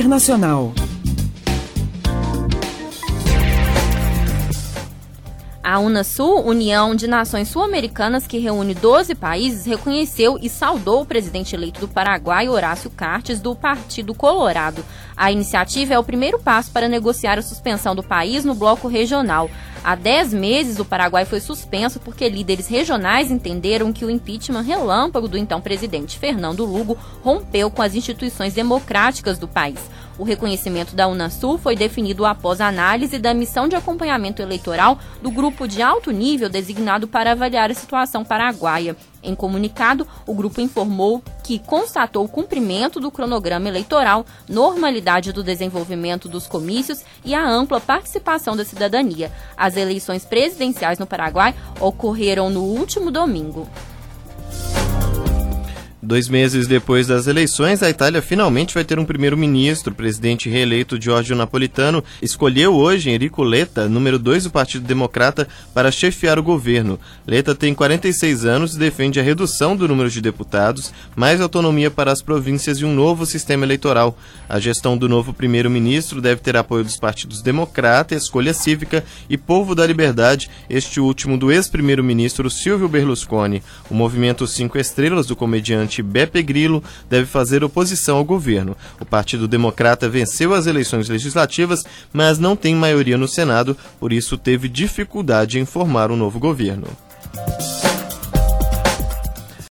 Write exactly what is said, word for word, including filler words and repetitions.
Internacional. A Unasul, União de Nações Sul-Americanas, que reúne doze países, reconheceu e saudou o presidente eleito do Paraguai, Horácio Cartes, do Partido Colorado. A iniciativa é o primeiro passo para negociar a suspensão do país no bloco regional. Há dez meses, o Paraguai foi suspenso porque líderes regionais entenderam que o impeachment relâmpago do então presidente Fernando Lugo rompeu com as instituições democráticas do país. O reconhecimento da Unasul foi definido após a análise da missão de acompanhamento eleitoral do grupo de alto nível designado para avaliar a situação paraguaia. Em comunicado, o grupo informou que constatou o cumprimento do cronograma eleitoral, normalidade do desenvolvimento dos comícios e a ampla participação da cidadania. As eleições presidenciais no Paraguai ocorreram no último domingo. Dois meses depois das eleições, a Itália finalmente vai ter um primeiro-ministro. O presidente reeleito Giorgio Napolitano escolheu hoje Enrico Letta, número dois do Partido Democrata, para chefiar o governo. Letta tem quarenta e seis anos e defende a redução do número de deputados, mais autonomia para as províncias e um novo sistema eleitoral. A gestão do novo primeiro-ministro deve ter apoio dos partidos Democrata, Escolha Cívica e Povo da Liberdade, este último do ex-primeiro-ministro Silvio Berlusconi. O movimento Cinco Estrelas, do comediante Beppe Grillo, deve fazer oposição ao governo. O Partido Democrata venceu as eleições legislativas, mas não tem maioria no Senado, por isso teve dificuldade em formar um novo governo.